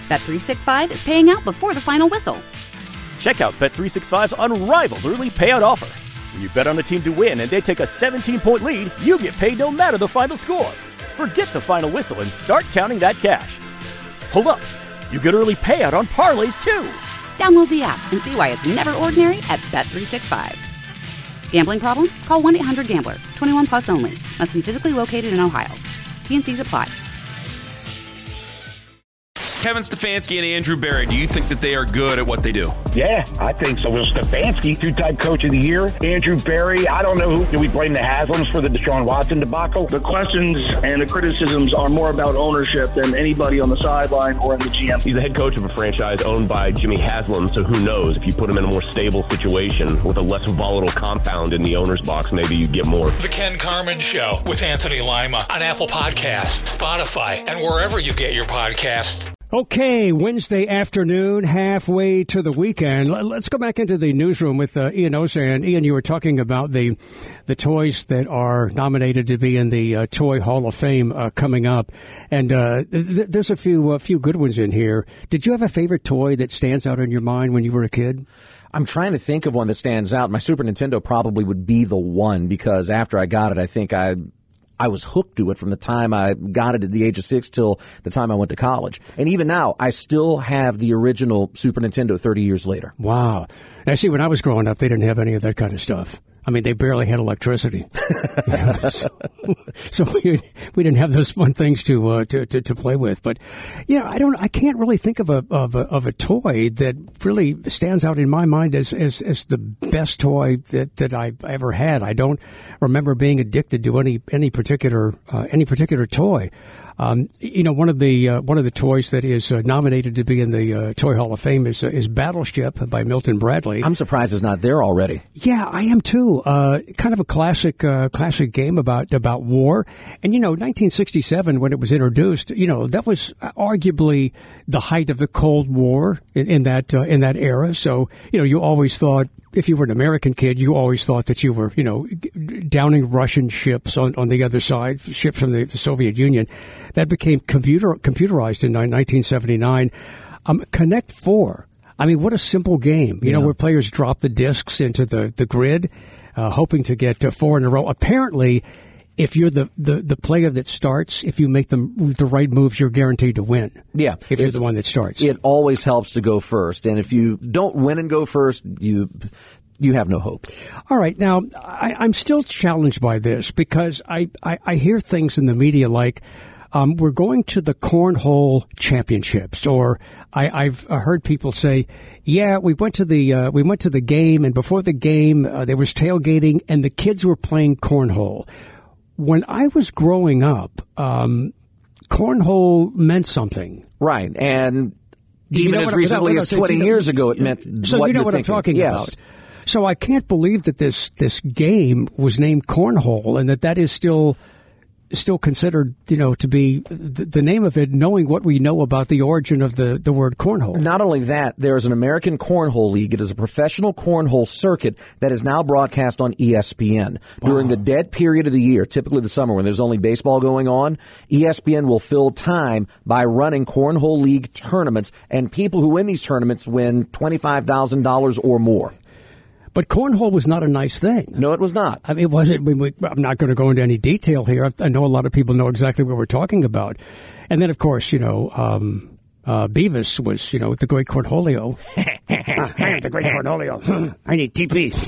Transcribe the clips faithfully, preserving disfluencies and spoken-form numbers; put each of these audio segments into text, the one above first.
Bet three sixty-five is paying out before the final whistle. Check out Bet three sixty-five's unrivaled early payout offer. When you bet on a team to win and they take a seventeen-point lead, you get paid no matter the final score. Forget the final whistle and start counting that cash. Hold up. You get early payout on parlays, too. Download the app and see why it's never ordinary at Bet three sixty-five. Gambling problem? Call one eight hundred gambler. twenty-one plus only. Must be physically located in Ohio. T N Cs apply. Kevin Stefanski and Andrew Berry, do you think that they are good at what they do? Yeah, I think so. Well, Stefanski, two-time coach of the year. Andrew Berry, I don't know who. Do we blame the Haslams for the Deshaun Watson debacle? The questions and the criticisms are more about ownership than anybody on the sideline or in the G M. He's the head coach of a franchise owned by Jimmy Haslam, so who knows? If you put him in a more stable situation with a less volatile compound in the owner's box, maybe you get more. The Ken Carman Show with Anthony Lima on Apple Podcasts, Spotify, and wherever you get your podcasts. Okay, Wednesday afternoon, halfway to the weekend. Let's go back into the newsroom with uh, Ian Ozan. Ian, you were talking about the the toys that are nominated to be in the uh, Toy Hall of Fame uh, coming up, and uh, th- there's a few a few good ones in here. Did you have a favorite toy that stands out in your mind when you were a kid? I'm trying to think of one that stands out. My Super Nintendo probably would be the one, because after I got it, I think I I was hooked to it from the time I got it at the age of six till the time I went to college. And even now, I still have the original Super Nintendo thirty years later. Wow. Now, see, when I was growing up, they didn't have any of that kind of stuff. I mean, they barely had electricity. so so we, we didn't have those fun things to, uh, to, to, to play with. But, yeah, I don't, I can't really think of a, of a, of a toy that really stands out in my mind as, as, as the best toy that, that I've ever had. I don't remember being addicted to any, any particular, uh, any particular toy. Um, you know, one of the uh, one of the toys that is uh, nominated to be in the uh, Toy Hall of Fame is uh, is Battleship by Milton Bradley. I'm surprised it's not there already. Yeah, I am too. Uh, kind of a classic uh, classic game about about war. And you know, nineteen sixty-seven, when it was introduced, you know, that was arguably the height of the Cold War in, in that uh, in that era. So you know, you always thought, if you were an American kid, you always thought that you were, you know, downing Russian ships on, on the other side, ships from the Soviet Union. That became computer computerized in nineteen seventy-nine. Um, Connect Four. I mean, what a simple game, you yeah. know, where players drop the discs into the, the grid, uh, hoping to get uh, four in a row. Apparently, if you're the, the, the player that starts, if you make the, the right moves, you're guaranteed to win. Yeah. If you're the one that starts. It always helps to go first. And if you don't win and go first, you you have no hope. All right. Now, I, I'm still challenged by this because I, I, I hear things in the media like, um, we're going to the Cornhole Championships, or I, I've heard people say, yeah, we went to the uh, we went to the game, and before the game, uh, there was tailgating, and the kids were playing cornhole. When I was growing up, um, cornhole meant something. Right. And even you know as recently what, as twenty you know, years ago, it meant so what you know you're what thinking. I'm talking yes. about. So I can't believe that this, this game was named Cornhole, and that that is still still considered, you know, to be the, the name of it, knowing what we know about the origin of the, the word cornhole. Not only that, there's an American Cornhole League. It is a professional cornhole circuit that is now broadcast on E S P N. Wow. During the dead period of the year, typically the summer when there's only baseball going on, E S P N will fill time by running Cornhole League tournaments, and people who win these tournaments win twenty-five thousand dollars or more. But cornhole was not a nice thing. No, it was not. I mean, it wasn't. We, we, I'm not going to go into any detail here. I know a lot of people know exactly what we're talking about. And then, of course, you know, um, uh, Beavis was, you know, the great Cornholio. The great Cornholio. I need T P.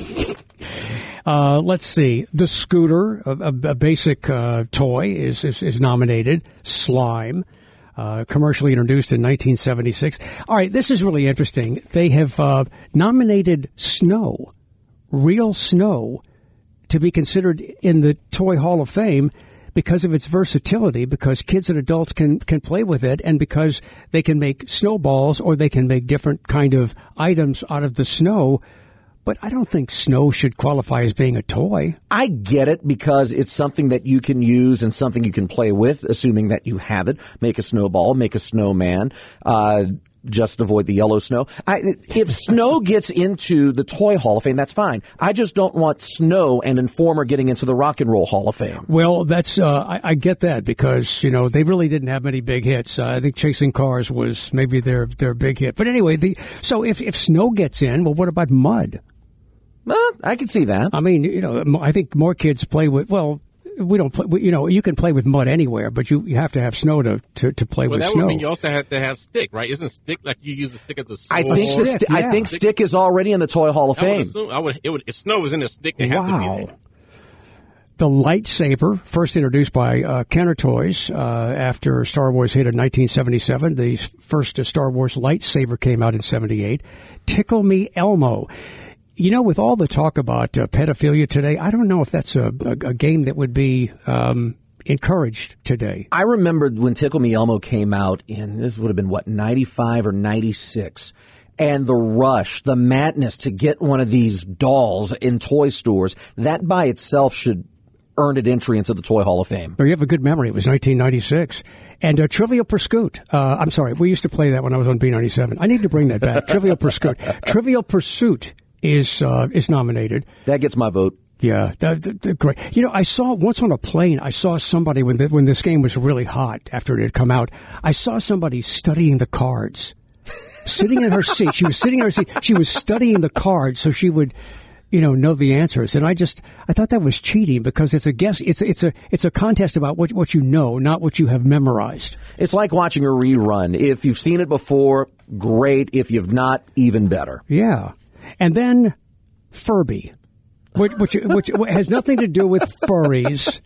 Uh, let's see. The Scooter, a, a, a basic uh, toy, is, is is nominated. Slime. Uh, commercially introduced in nineteen seventy-six. All right, this is really interesting. They have uh, nominated snow, real snow, to be considered in the Toy Hall of Fame because of its versatility, because kids and adults can, can play with it, and because they can make snowballs or they can make different kind of items out of the snow. But I don't think snow should qualify as being a toy. I get it, because it's something that you can use and something you can play with, assuming that you have it. Make a snowball, make a snowman. Uh, just avoid the yellow snow. I, if snow gets into the Toy Hall of Fame, that's fine. I just don't want snow and Informer getting into the Rock and Roll Hall of Fame. Well, that's uh, I, I get that because, you know, they really didn't have many big hits. Uh, I think Chasing Cars was maybe their their big hit. But anyway, the so if, if snow gets in, well, what about mud? Uh, I can see that. I mean, you know, I think more kids play with, well, we don't play, we, you know, you can play with mud anywhere, but you, you have to have snow to, to, to play well, with that snow. Would mean you also have to have stick, right? Isn't stick like you use the stick as a sword? I think, the st- yeah. I think stick is already in the Toy Hall of I would Fame. assume, I would, it would, if snow was in the stick, they have wow. to be there. The lightsaber, first introduced by uh, Kenner Toys uh, after Star Wars hit in nineteen seventy-seven. The first uh, Star Wars lightsaber came out in seventy-eight. Tickle Me Elmo. You know, with all the talk about uh, pedophilia today, I don't know if that's a, a, a game that would be um, encouraged today. I remember when Tickle Me Elmo came out in, this would have been, what, ninety-five or ninety-six. And the rush, the madness to get one of these dolls in toy stores, that by itself should earn it entry into the Toy Hall of Fame. Oh, you have a good memory. It was nineteen ninety-six. And uh, Trivial Pursuit. Uh, I'm sorry, we used to play that when I was on B ninety-seven. I need to bring that back. Trivial Pursuit. Trivial Pursuit is uh, is nominated. That gets my vote. Yeah, that, that, that, great. You know, I saw once on a plane. I saw somebody when the, when this game was really hot after it had come out. I saw somebody studying the cards, sitting in her seat. She was sitting in her seat. She was studying the cards so she would, you know, know the answers. And I just I thought that was cheating because it's a guess. It's it's a it's a contest about what what you know, not what you have memorized. It's like watching a rerun. If you've seen it before, great. If you've not, even better. Yeah. And then Furby, which, which, which has nothing to do with furries,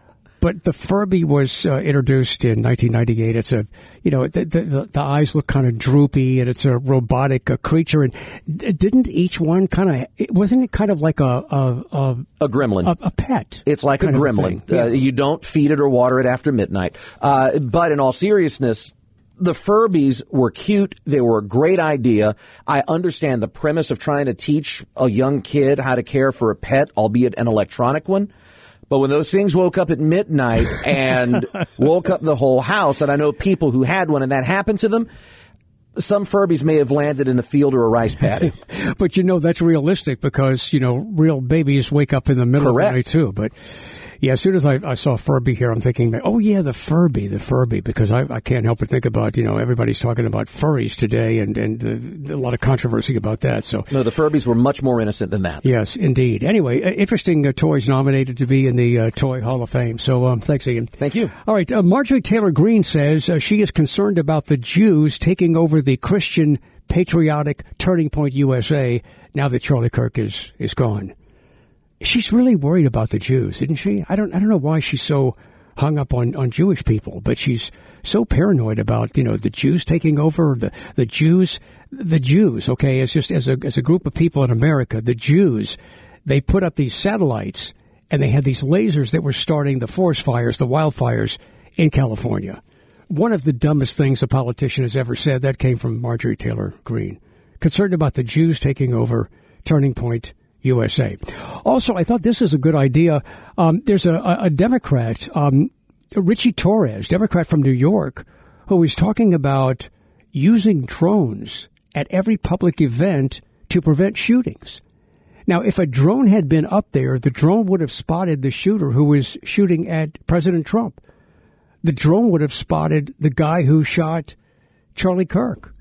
but the Furby was uh, introduced in nineteen ninety-eight. It's a, you know, the, the, the eyes look kind of droopy, and it's a robotic uh, creature. And didn't each one kind of, wasn't it kind of like a a a, a gremlin, a, a pet? It's like a gremlin. Yeah. Uh, you don't feed it or water it after midnight. Uh, but in all seriousness, the Furbies were cute. They were a great idea. I understand the premise of trying to teach a young kid how to care for a pet, albeit an electronic one. But when those things woke up at midnight and woke up the whole house, and I know people who had one and that happened to them, some Furbies may have landed in a field or a rice paddy. But, you know, that's realistic because, you know, real babies wake up in the middle Correct. of the night, too. But yeah, as soon as I, I saw Furby here, I'm thinking, oh, yeah, the Furby, the Furby, because I, I can't help but think about, you know, everybody's talking about furries today and, and uh, a lot of controversy about that. So no, the Furbies were much more innocent than that. Yes, indeed. Anyway, uh, interesting uh, toys nominated to be in the uh, Toy Hall of Fame. So um, thanks, Ian. Thank you. All right, uh, Marjorie Taylor Greene says uh, she is concerned about the Jews taking over the Christian patriotic Turning Point U S A now that Charlie Kirk is, is gone. She's really worried about the Jews, isn't she? I don't I don't know why she's so hung up on, on Jewish people, but she's so paranoid about, you know, the Jews taking over, the the Jews, the Jews, okay, as just as a as a group of people in America, the Jews, they put up these satellites and they had these lasers that were starting the forest fires, the wildfires in California. One of the dumbest things a politician has ever said, that came from Marjorie Taylor Greene. Concerned about the Jews taking over Turning Point U S A. Also, I thought this is a good idea. Um, there's a, a Democrat, um, Richie Torres, Democrat from New York, who is talking about using drones at every public event to prevent shootings. Now, if a drone had been up there, the drone would have spotted the shooter who was shooting at President Trump. The drone would have spotted the guy who shot Charlie Kirk.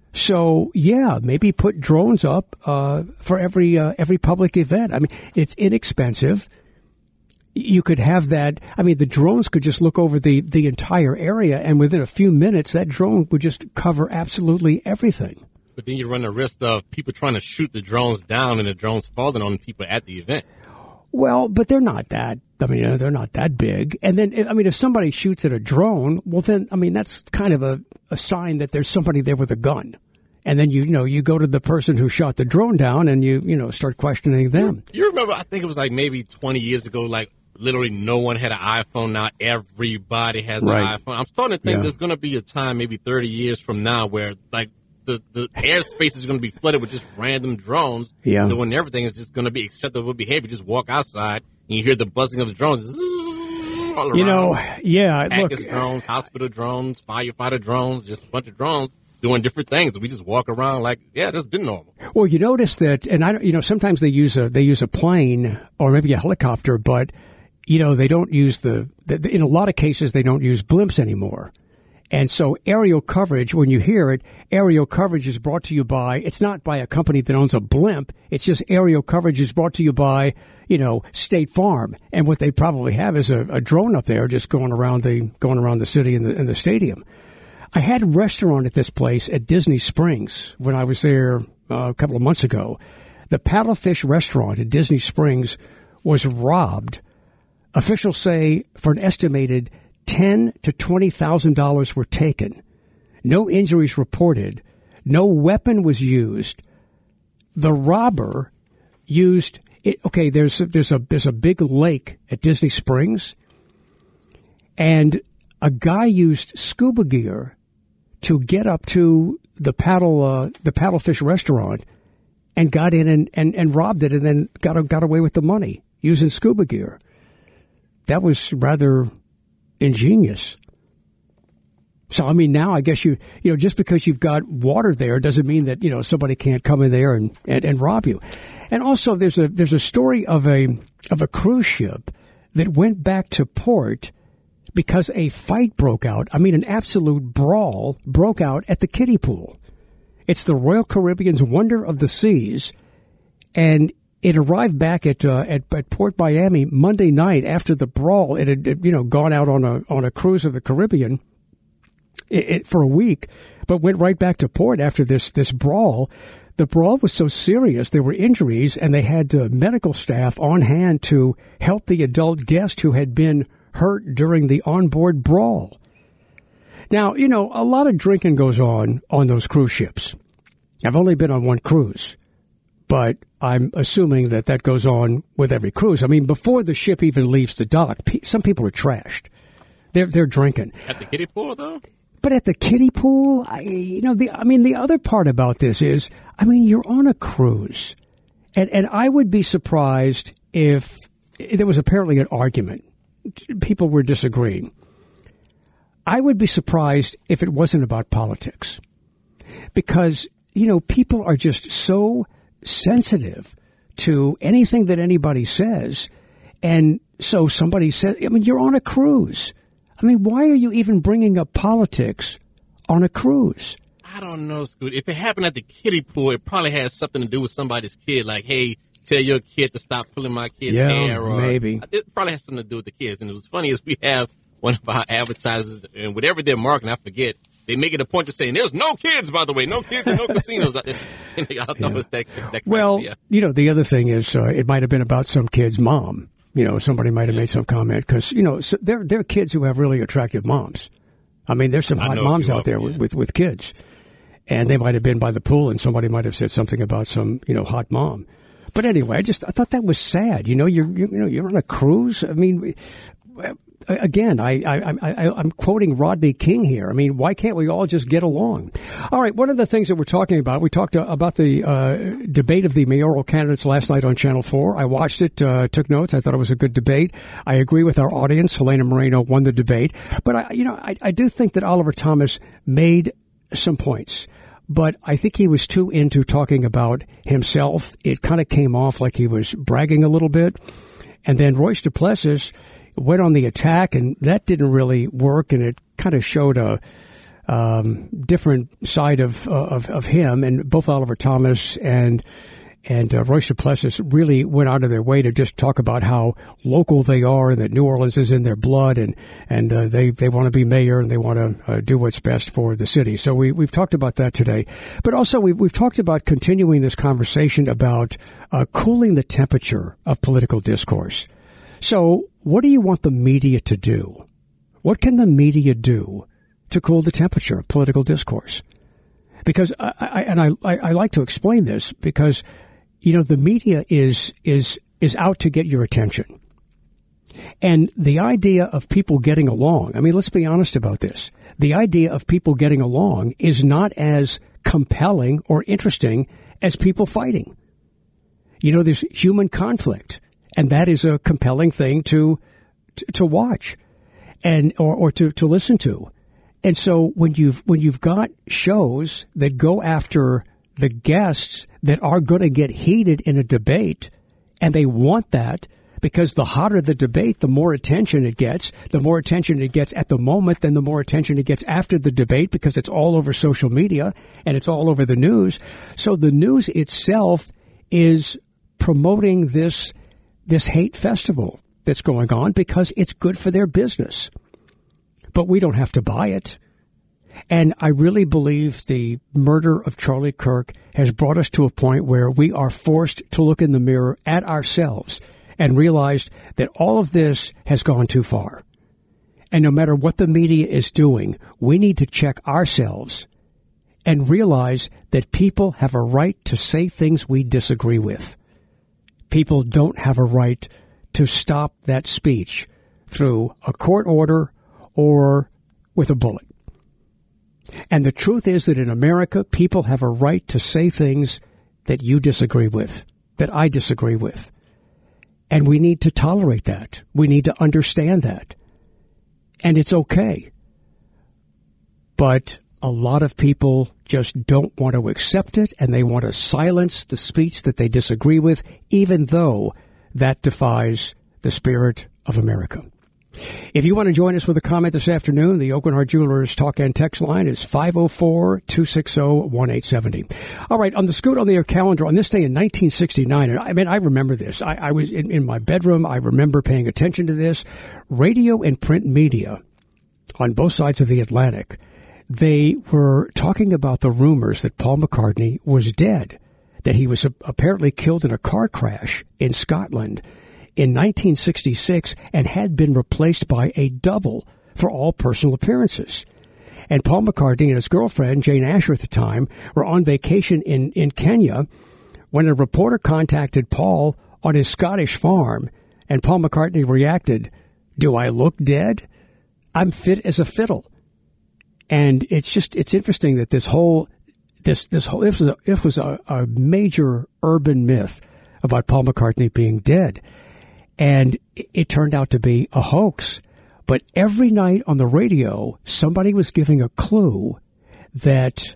So, yeah, maybe put drones up uh, for every uh, every public event. I mean, it's inexpensive. You could have that. I mean, the drones could just look over the, the entire area, and within a few minutes, that drone would just cover absolutely everything. But then you run the risk of people trying to shoot the drones down and the drones falling on people at the event. Well, but they're not that. I mean, they're not that big. And then, I mean, if somebody shoots at a drone, well, then, I mean, that's kind of a, a sign that there's somebody there with a gun. And then, you, you know, you go to the person who shot the drone down and you, you know, start questioning them. You, you remember, I think it was like maybe twenty years ago, like literally no one had an iPhone. Now everybody has an Right. iPhone. I'm starting to think Yeah. there's going to be a time, maybe thirty years from now, where like the, the airspace is going to be flooded with just random drones. Yeah. And when everything is just going to be acceptable behavior. Just walk outside and you hear the buzzing of the drones. Zzz, all You around. know, yeah, look. Package drones, hospital drones, firefighter drones, just a bunch of drones. doing different things. We just walk around like, yeah, that's been normal. Well, you notice that, and I, don't- you know, sometimes they use a they use a plane or maybe a helicopter, but you know they don't use the, the. In a lot of cases, they don't use blimps anymore. And so aerial coverage, when you hear it, aerial coverage is brought to you by, it's not by a company that owns a blimp. It's just aerial coverage is brought to you by, you know, State Farm. And what they probably have is a, a drone up there just going around the, going around the city and the, and the stadium. I had a restaurant at this place at Disney Springs when I was there uh, a couple of months ago. The Paddlefish restaurant at Disney Springs was robbed. Officials say for an estimated ten to twenty thousand dollars were taken. No injuries reported. No weapon was used. The robber used it. Okay, there's there's a there's a big lake at Disney Springs, and a guy used scuba gear to get up to the paddle uh, the Paddlefish restaurant and got in and, and, and robbed it, and then got got away with the money using scuba gear. That was rather ingenious. So, I mean, now I guess you, you know, just because you've got water there doesn't mean that, you know, somebody can't come in there and, and, and rob you. And also there's a, there's a story of a, of a cruise ship that went back to port because a fight broke out. I mean, an absolute brawl broke out at the kiddie pool. It's the Royal Caribbean's Wonder of the Seas. And it arrived back at, uh, at at Port Miami Monday night after the brawl. It had, you know, gone out on a on a cruise of the Caribbean it, it, for a week, but went right back to port after this this brawl. The brawl was so serious, there were injuries, and they had uh, medical staff on hand to help the adult guest who had been hurt during the onboard brawl. Now, you know, a lot of drinking goes on on those cruise ships. I've only been on one cruise, but I'm assuming that that goes on with every cruise. I mean, before the ship even leaves the dock, pe- some people are trashed. They're they're drinking At the kiddie pool, though? But at the kiddie pool, I, you know, the I mean, the other part about this is, I mean, you're on a cruise, and and I would be surprised if there was apparently an argument. People were disagreeing. I would be surprised if it wasn't about politics, because you know, people are just so sensitive to anything that anybody says. And so somebody said, I mean, you're on a cruise. I mean, why are you even bringing up politics on a cruise? I don't know, Scoot. If it happened at the kiddie pool, it probably has something to do with somebody's kid. Like, hey, tell your kid to stop pulling my kid's yeah, hair. Or, maybe. It probably has something to do with the kids. And it was funny is we have one of our advertisers, and whatever they're marketing, I forget, they make it a point to say, there's no kids, by the way, no kids and no casinos. I thought yeah. it was that, that well, yeah. you know, the other thing is uh, it might have been about some kid's mom. You know, somebody might have made some comment because, you know, so there, there are kids who have really attractive moms. I mean, there's some hot moms out there yeah. with, with, with kids. And they might have been by the pool and somebody might have said something about some, you know, hot mom. But anyway, I just I thought that was sad. You know, you're, you're you know, you're on a cruise. I mean, again, I, I, I, I'm quoting Rodney King here. I mean, why can't we all just get along? All right, one of the things that we're talking about, we talked about the uh, debate of the mayoral candidates last night on Channel four. I watched it, uh, took notes. I thought it was a good debate. I agree with our audience. Helena Moreno won the debate. But, I, you know, I, I do think that Oliver Thomas made some points. But I think he was too into talking about himself. It kind of came off like he was bragging a little bit. And then Royce Duplessis went on the attack, and that didn't really work, and it kind of showed a um, different side of, uh, of of him. And both Oliver Thomas and and uh, Royce Duplessis really went out of their way to just talk about how local they are, and that New Orleans is in their blood, and and uh, they they want to be mayor, and they want to uh, do what's best for the city. So we we've talked about that today, but also we've we've talked about continuing this conversation about uh, cooling the temperature of political discourse. So what do you want the media to do? What can the media do to cool the temperature of political discourse? Because I, I and I, I like to explain this because, you know, the media is is is out to get your attention. And the idea of people getting along, I mean, let's be honest about this. The idea of people getting along is not as compelling or interesting as people fighting. You know, there's human conflict. And that is a compelling thing to to, to watch and or, or to, to listen to. And so when you've when you've got shows that go after the guests that are going to get heated in a debate, and they want that because the hotter the debate, the more attention it gets. The more attention it gets at the moment, then the more attention it gets after the debate because it's all over social media and it's all over the news. So the news itself is promoting this this hate festival that's going on because it's good for their business. But we don't have to buy it. And I really believe the murder of Charlie Kirk has brought us to a point where we are forced to look in the mirror at ourselves and realize that all of this has gone too far. And no matter what the media is doing, we need to check ourselves and realize that people have a right to say things we disagree with. People don't have a right to stop that speech through a court order or with a bullet. And the truth is that in America, people have a right to say things that you disagree with, that I disagree with. And we need to tolerate that. We need to understand that. And it's okay. But a lot of people just don't want to accept it, and they want to silence the speech that they disagree with, even though that defies the spirit of America. If you want to join us with a comment this afternoon, the Oakland Heart Jewelers talk and text line is five oh four, two six oh, one eight seven oh. All right, on the Scoot on the Air calendar, on this day in nineteen sixty-nine, and I mean, I remember this. I, I was in, in my bedroom. I remember paying attention to this. Radio and print media on both sides of the Atlantic, they were talking about the rumors that Paul McCartney was dead, that he was apparently killed in a car crash in Scotland in nineteen sixty-six and had been replaced by a double for all personal appearances. And Paul McCartney and his girlfriend, Jane Asher at the time, were on vacation in, in Kenya when a reporter contacted Paul on his Scottish farm, and Paul McCartney reacted, "Do I look dead? I'm fit as a fiddle." And it's just, it's interesting that this whole, this, this whole, it was a, it was a, a major urban myth about Paul McCartney being dead. And it turned out to be a hoax. But every night on the radio, somebody was giving a clue that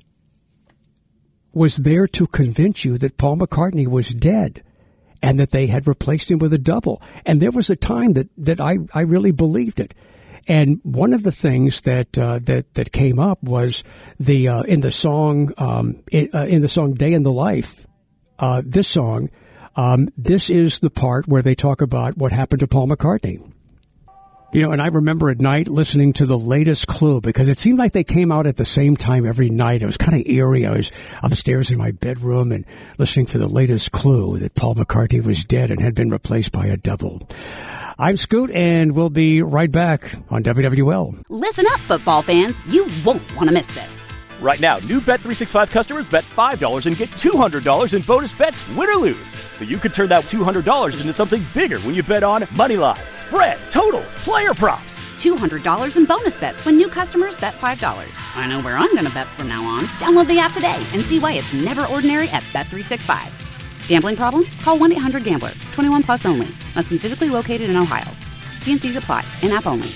was there to convince you that Paul McCartney was dead and that they had replaced him with a double. And there was a time that, that I, I really believed it. And one of the things that uh, that that came up was the uh, in the song um, it, uh, in the song "Day in the Life." Uh, this song. Um, this is the part where they talk about what happened to Paul McCartney. You know, and I remember at night listening to the latest Clue because it seemed like they came out at the same time every night. It was kind of eerie. I was upstairs in my bedroom and listening for the latest Clue that Paul McCartney was dead and had been replaced by a double. I'm Scoot, and we'll be right back on W W L. Listen up, football fans. You won't want to miss this. Right now, new Bet three sixty-five customers bet five dollars and get two hundred dollars in bonus bets, win or lose. So you could turn that two hundred dollars into something bigger when you bet on money line, spread, totals, player props. two hundred dollars in bonus bets when new customers bet five dollars. I know where I'm going to bet from now on. Download the app today and see why it's never ordinary at Bet three sixty-five. Gambling problem? Call one eight hundred gambler. twenty-one plus only. Must be physically located in Ohio. T and C's apply. In-app only.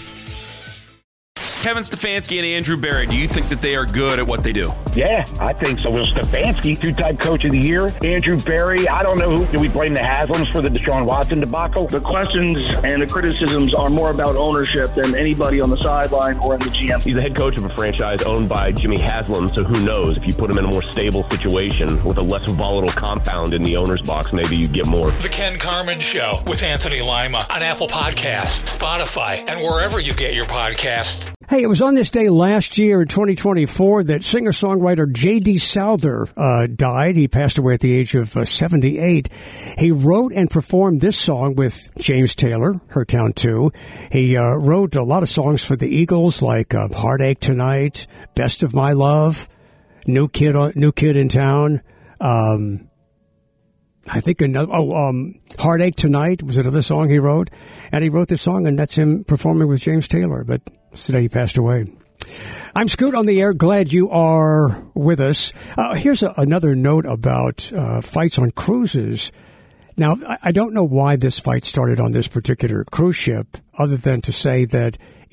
Kevin Stefanski and Andrew Berry, do you think that they are good at what they do? Yeah, I think so. Will Stefanski, two-time coach of the year. Andrew Berry, I don't know who. Do we blame the Haslams for the Deshaun Watson debacle? The questions and the criticisms are more about ownership than anybody on the sideline or in the G M. He's the head coach of a franchise owned by Jimmy Haslam, so who knows? If you put him in a more stable situation with a less volatile compound in the owner's box, maybe you get more. The Ken Carman Show with Anthony Lima on Apple Podcasts, Spotify, and wherever you get your podcasts. Hey, it was on this day last year in twenty twenty-four that singer-songwriter J D. Souther uh, died. He passed away at the age of uh, seventy-eight. He wrote and performed this song with James Taylor, Her Town two. He uh, wrote a lot of songs for the Eagles, like uh, Heartache Tonight, Best of My Love, New Kid, uh, New Kid in Town. Um, I think another, oh, um, Heartache Tonight was another song he wrote. And he wrote this song, and that's him performing with James Taylor. But today he passed away. I'm Scoot on the air. Glad you are with us. Uh, here's a, another note about uh, fights on cruises. Now, I, I don't know why this fight started on this particular cruise ship, other than to say that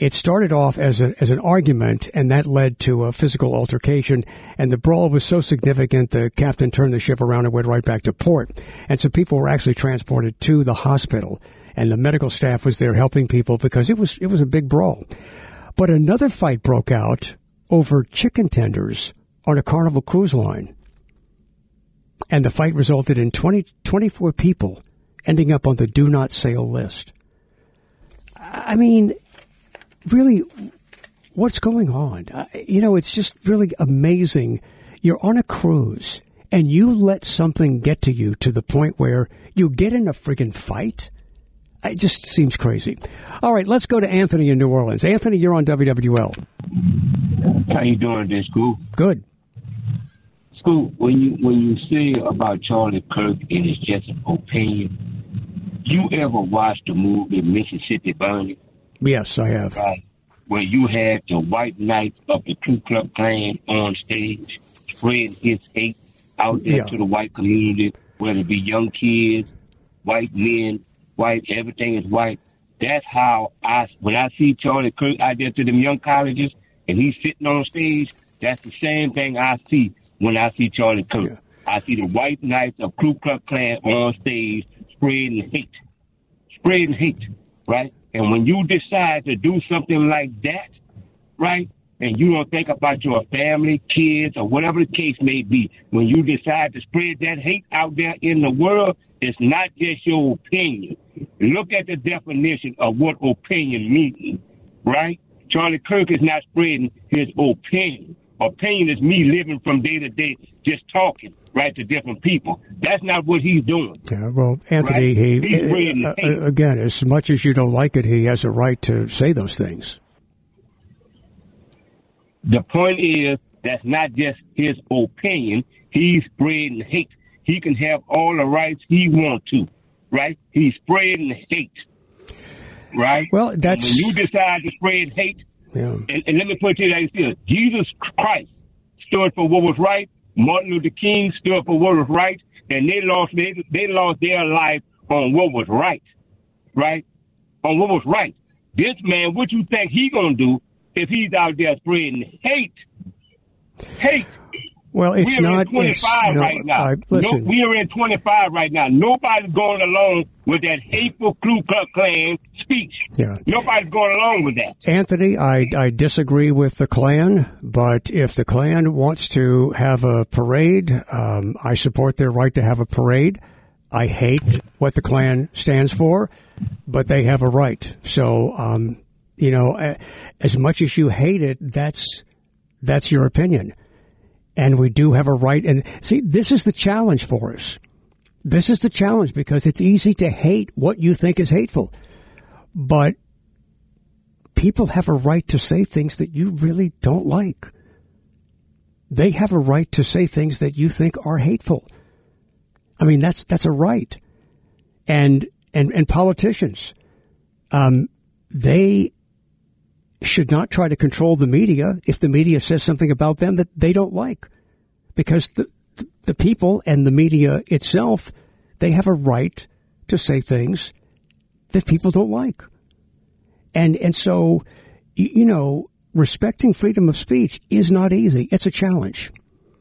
It started off as a, as an argument, and that led to a physical altercation. And the brawl was so significant, the captain turned the ship around and went right back to port. And so people were actually transported to the hospital, and the medical staff was there helping people because it was it was a big brawl. But another fight broke out over chicken tenders on a Carnival cruise line. And the fight resulted in twenty, twenty-four people ending up on the do not sail list. I mean, really, what's going on? Uh, you know, it's just really amazing. You're on a cruise and you let something get to you to the point where you get in a friggin' fight. It just seems crazy. All right, let's go to Anthony in New Orleans. Anthony, you're on W W L. How you doing today, School? Good. School, when you when you say about Charlie Kirk and it's just an opinion, you ever watched the movie Mississippi Burning? Yes, I have. Right. Where you had the white knights of the Ku Klux Klan on stage spreading his hate out there Yeah. to the white community, whether it be young kids, white men, white, everything is white. That's how I, when I see Charlie Kirk out there to them young colleges and he's sitting on stage, that's the same thing I see when I see Charlie Kirk. Yeah. I see the white knights of Ku Klux Klan on stage spreading hate, spreading hate, right? And when you decide to do something like that, right, and you don't think about your family, kids, or whatever the case may be, when you decide to spread that hate out there in the world, it's not just your opinion. Look at the definition of what opinion means, right? Charlie Kirk is not spreading his opinion. Opinion is me living from day to day, just talking, right, to different people. That's not what he's doing. Yeah, well, Anthony, Right? he, He's spreading uh, hate. uh, again, as much as you don't like it, he has a right to say those things. The point is, that's not just his opinion. He's spreading hate. He can have all the rights he wants to, right? He's spreading hate, right? Well, that's- And when you decide to spread hate, Yeah. and, and let me put it to you like this. Jesus Christ stood for what was right. Martin Luther King stood for what was right. And they lost, they, they lost their life on what was right, right? On what was right. This man, what you think he gonna do if he's out there spreading hate? Hate. Well, it's we are not. in It's, twenty-five no, right now. I, listen, no, we are in twenty-five right now. Nobody's going along with that hateful Ku Klux Klan speech. Yeah. Nobody's going along with that. Anthony, I, I disagree with the Klan, but if the Klan wants to have a parade, um, I support their right to have a parade. I hate what the Klan stands for, but they have a right. So, um, you know, as much as you hate it, that's that's your opinion. And we do have a right. And see, this is the challenge for us. This is the challenge because it's easy to hate what you think is hateful. But people have a right to say things that you really don't like. They have a right to say things that you think are hateful. I mean, that's that's a right. And and, and politicians, um, they should not try to control the media if the media says something about them that they don't like. Because the, the, the people and the media itself, they have a right to say things that people don't like. And and so, you, you know, respecting freedom of speech is not easy. It's a challenge.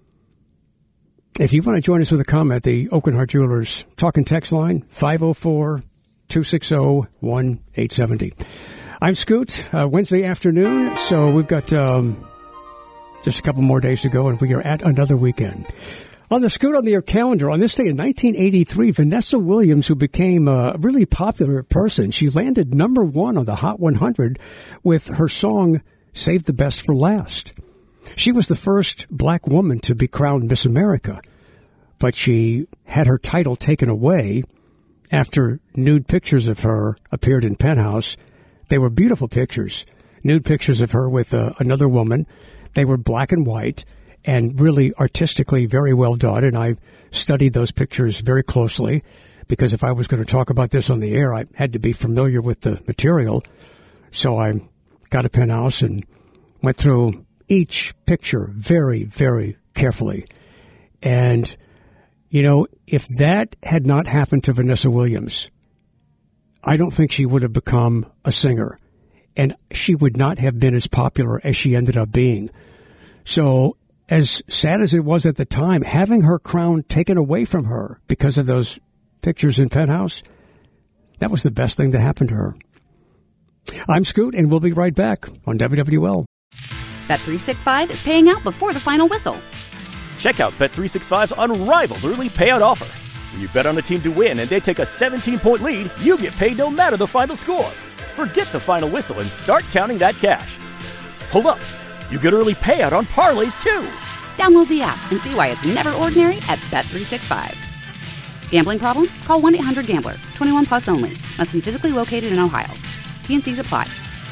If you want to join us with a comment, the Oaken Hart Jewelers talking text line, five oh four, two six zero, one eight seven zero. I'm Scoot, uh, Wednesday afternoon, so we've got um, just a couple more days to go, and we are at another weekend. On the Scoot on the Air calendar, on this day in nineteen eighty-three, Vanessa Williams, who became a really popular person, she landed number one on the Hot one hundred with her song, Save the Best for Last. She was the first black woman to be crowned Miss America, but she had her title taken away after nude pictures of her appeared in Penthouse. They were beautiful pictures, nude pictures of her with uh, another woman. They were black and white and really artistically very well done. And I studied those pictures very closely because if I was going to talk about this on the air, I had to be familiar with the material. So I got a Penthouse and went through each picture very, very carefully. And, you know, if that had not happened to Vanessa Williams, I don't think she would have become a singer. and she would not have been as popular as she ended up being. So, as sad as it was at the time, having her crown taken away from her because of those pictures in Penthouse, that was the best thing that happened to her. I'm Scoot, and we'll be right back on W W L. Bet three sixty-five is paying out before the final whistle. Check out Bet three sixty-five's unrivaled early payout offer. When you bet on a team to win and they take a seventeen-point lead, you get paid no matter the final score. Forget the final whistle and start counting that cash. Hold up. You get early payout on parlays, too. Download the app and see why it's never ordinary at Bet three sixty-five. Gambling problem? Call one eight hundred gambler. twenty-one plus only. Must be physically located in Ohio. T and C's apply.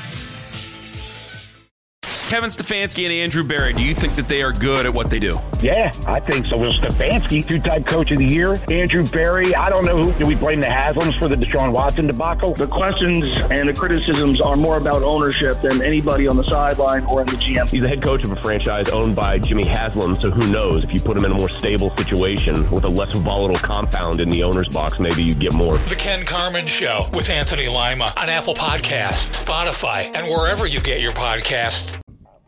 Kevin Stefanski and Andrew Berry, do you think that they are good at what they do? Yeah, I think so. Will Stefanski, two-time coach of the year. Andrew Berry, I don't know who. Do we blame the Haslams for the Deshaun Watson debacle? The questions and the criticisms are more about ownership than anybody on the sideline or in the G M. He's the head coach of a franchise owned by Jimmy Haslam, so who knows? If you put him in a more stable situation with a less volatile compound in the owner's box, maybe you get more. The Ken Carman Show with Anthony Lima on Apple Podcasts, Spotify, and wherever you get your podcasts.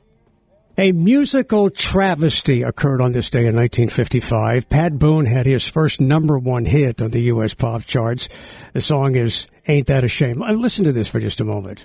A musical travesty occurred on this day in nineteen fifty-five. Pat Boone had his first number one hit on the U S pop charts. The song is Ain't That a Shame. Listen to this for just a moment.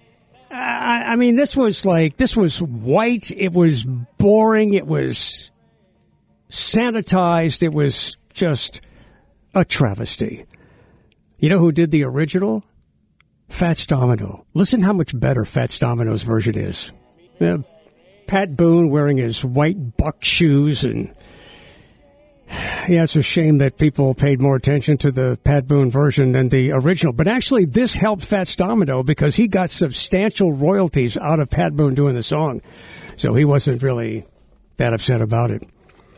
I, I mean, this was like, this was white. It was boring. It was sanitized. It was just a travesty. You know who did the original? Fats Domino. Listen how much better Fats Domino's version is. Yeah. Pat Boone wearing his white buck shoes, and yeah, it's a shame that people paid more attention to the Pat Boone version than the original. But actually, this helped Fats Domino because he got substantial royalties out of Pat Boone doing the song. So he wasn't really that upset about it.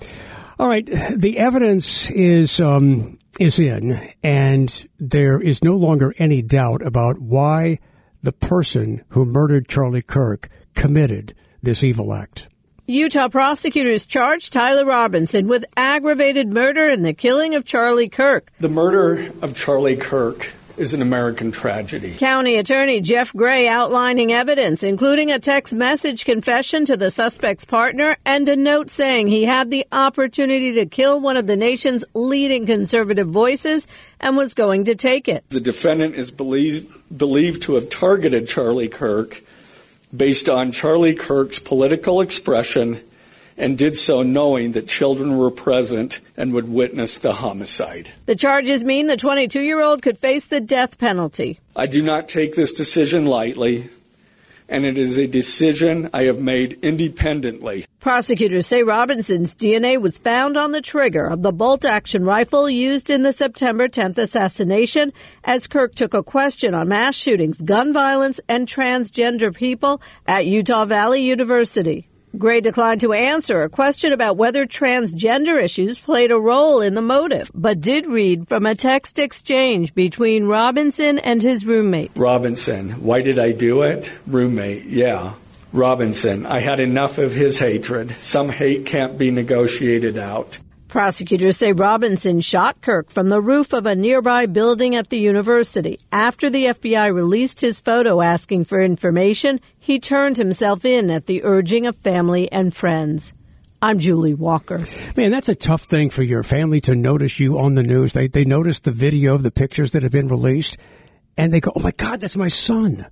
All right, the evidence is um, is in, and there is no longer any doubt about why the person who murdered Charlie Kirk committed this evil act. Utah prosecutors charged Tyler Robinson with aggravated murder and the killing of Charlie Kirk. The murder of Charlie Kirk is an American tragedy. County Attorney Jeff Gray outlining evidence, including a text message confession to the suspect's partner and a note saying he had the opportunity to kill one of the nation's leading conservative voices and was going to take it. The defendant is believed, believed to have targeted Charlie Kirk based on Charlie Kirk's political expression and did so knowing that children were present and would witness the homicide. The charges mean the twenty-two-year-old could face the death penalty. I do not take this decision lightly, and it is a decision I have made independently. Prosecutors say Robinson's D N A was found on the trigger of the bolt-action rifle used in the September tenth assassination as Kirk took a question on mass shootings, gun violence, and transgender people at Utah Valley University. Gray declined to answer a question about whether transgender issues played a role in the motive, but did read from a text exchange between Robinson and his roommate. Robinson, why did I do it? Roommate, yeah. Robinson, I had enough of his hatred. Some hate can't be negotiated out. Prosecutors say Robinson shot Kirk from the roof of a nearby building at the university. After the F B I released his photo asking for information, he turned himself in at the urging of family and friends. I'm Julie Walker. Man, that's a tough thing for your family to notice you on the news. They they notice the video of the pictures that have been released, and they go, oh, my God, that's my son.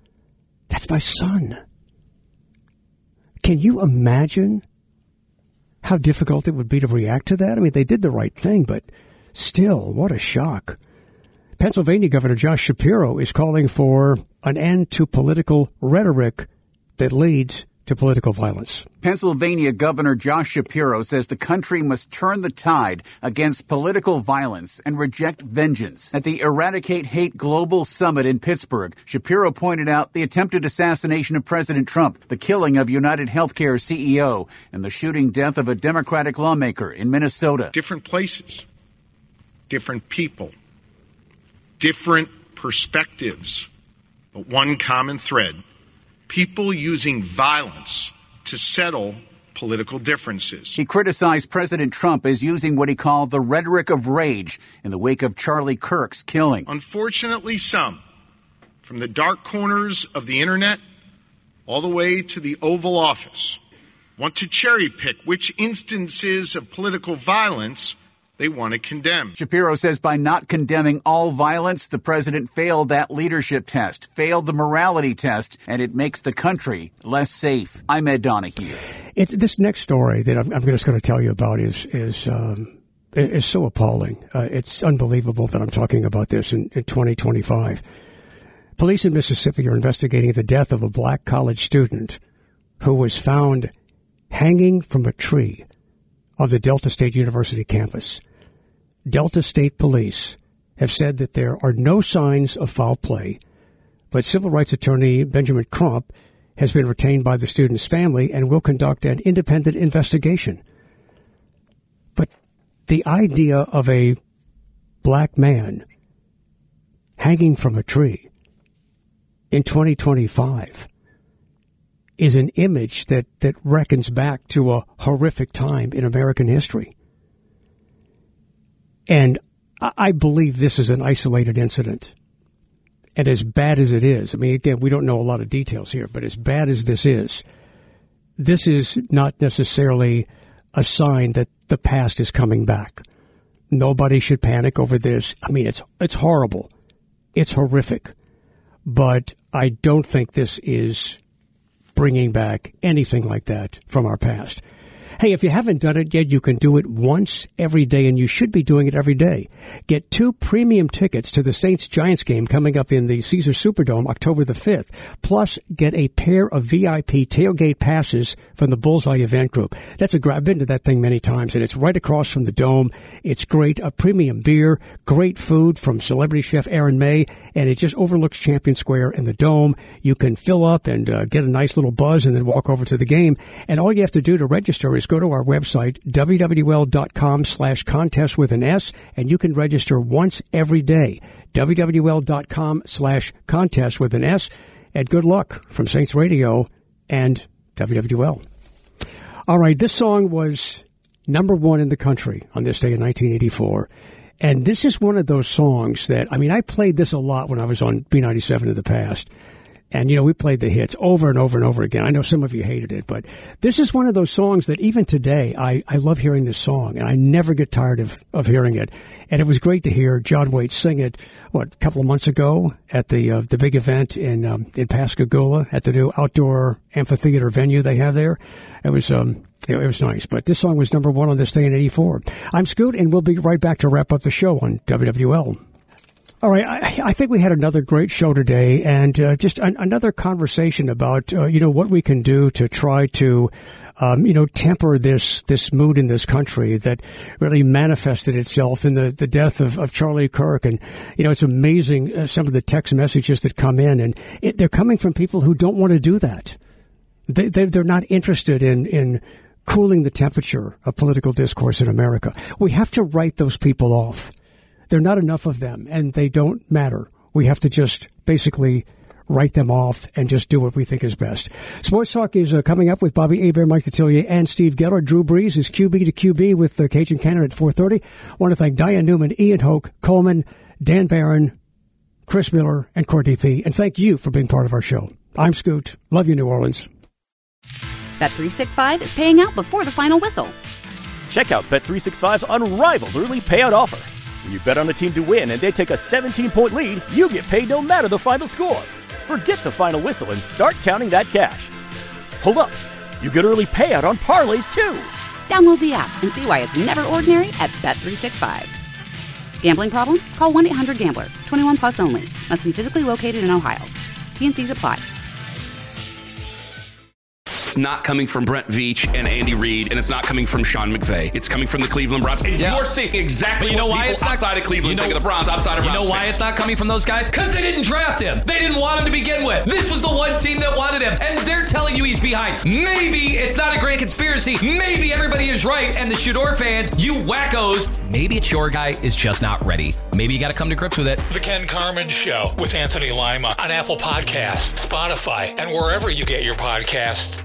That's my son. Can you imagine how difficult it would be to react to that? I mean, they did the right thing, but still, what a shock. Pennsylvania Governor Josh Shapiro is calling for an end to political rhetoric that leads to political violence. Pennsylvania Governor Josh Shapiro says the country must turn the tide against political violence and reject vengeance. At the Eradicate Hate Global Summit in Pittsburgh, Shapiro pointed out the attempted assassination of President Trump, the killing of United Healthcare C E O, and the shooting death of a Democratic lawmaker in Minnesota. Different places, different people, different perspectives, but one common thread. People using violence to settle political differences. He criticized President Trump as using what he called the rhetoric of rage in the wake of Charlie Kirk's killing. Unfortunately, some from the dark corners of the internet all the way to the Oval Office, want to cherry pick which instances of political violence they want to condemn. Shapiro says by not condemning all violence, the president failed that leadership test, failed the morality test, and it makes the country less safe. I'm Ed Donahue. It's this next story that I'm, I'm just going to tell you about is is um, is so appalling. Uh, it's unbelievable that I'm talking about this in, in twenty twenty-five. Police in Mississippi are investigating the death of a black college student who was found hanging from a tree on the Delta State University campus. Delta State Police have said that there are no signs of foul play, but civil rights attorney Benjamin Crump has been retained by the student's family and will conduct an independent investigation. But the idea of a black man hanging from a tree in twenty twenty-five is an image that, that reckons back to a horrific time in American history. And I believe this is an isolated incident. And as bad as it is, I mean, again, we don't know a lot of details here, but as bad as this is, this is not necessarily a sign that the past is coming back. Nobody should panic over this. I mean, it's it's horrible. It's horrific. But I don't think this is bringing back anything like that from our past. Hey, if you haven't done it yet, you can do it once every day, and you should be doing it every day. Get two premium tickets to the Saints-Giants game coming up in the Caesar Superdome October the fifth. Plus, get a pair of V I P tailgate passes from the Bullseye Event Group. That's a gra- I've been to that thing many times, and it's right across from the Dome. It's great. A premium beer, great food from celebrity chef Aaron May, and it just overlooks Champion Square and the Dome. You can fill up and uh, get a nice little buzz and then walk over to the game. And all you have to do to register is go to our website, w w l dot com slash contest with an S, and you can register once every day. w w l dot com slash contest with an S, and good luck from Saints Radio and W W L. All right, this song was number one in the country on this day in nineteen eighty-four. And this is one of those songs that, I mean, I played this a lot when I was on B ninety-seven in the past. And, you know, we played the hits over and over and over again. I know some of you hated it, but this is one of those songs that even today, I, I love hearing this song, and I never get tired of, of hearing it. And it was great to hear John Waite sing it, what, a couple of months ago at the uh, the big event in um, in Pascagoula at the new outdoor amphitheater venue they have there. It was um, it, it was nice. But this song was number one on this day in eighty-four. I'm Scoot, and we'll be right back to wrap up the show on W W L. All right, I, I think we had another great show today, and uh, just an, another conversation about, uh, you know, what we can do to try to, um, you know, temper this this mood in this country that really manifested itself in the, the death of, of Charlie Kirk. And, you know, it's amazing uh, some of the text messages that come in, and it, they're coming from people who don't want to do that. They, they, they're not interested in, in cooling the temperature of political discourse in America. We have to write those people off. There are not enough of them, and they don't matter. We have to just basically write them off and just do what we think is best. Sports Talk is uh, coming up with Bobby Hebert, Mike Detillier, and Steve Geller. Drew Brees is Q B to Q B with uh, Cajun Cannon at four thirty. I want to thank Diane Newman, Ian Hoke, Coleman, Dan Barron, Chris Miller, and Courtney Fee. And thank you for being part of our show. I'm Scoot. Love you, New Orleans. Bet three sixty-five is paying out before the final whistle. Check out Bet three sixty-five's unrivaled early payout offer. When you bet on a team to win and they take a seventeen-point lead, you get paid no matter the final score. Forget the final whistle and start counting that cash. Hold up. You get early payout on parlays, too. Download the app and see why it's never ordinary at Bet three sixty-five. Gambling problem? Call one eight hundred gambler. twenty-one plus only. Must be physically located in Ohio. T N Cs apply. It's not coming from Brent Veach and Andy Reid, and it's not coming from Sean McVay. It's coming from the Cleveland Browns. And yeah. you're seeing exactly but you know what why people it's not, outside of Cleveland you know, think of the Browns, outside of You Browns know why fans. it's not coming from those guys? Because they didn't draft him. They didn't want him to begin with. This was the one team that wanted him, and they're telling you he's behind. Maybe it's not a grand conspiracy. Maybe everybody is right, and the Shador fans, you wackos, maybe it's your guy is just not ready. Maybe you got to come to grips with it. The Ken Carman Show with Anthony Lima on Apple Podcasts, Spotify, and wherever you get your podcasts.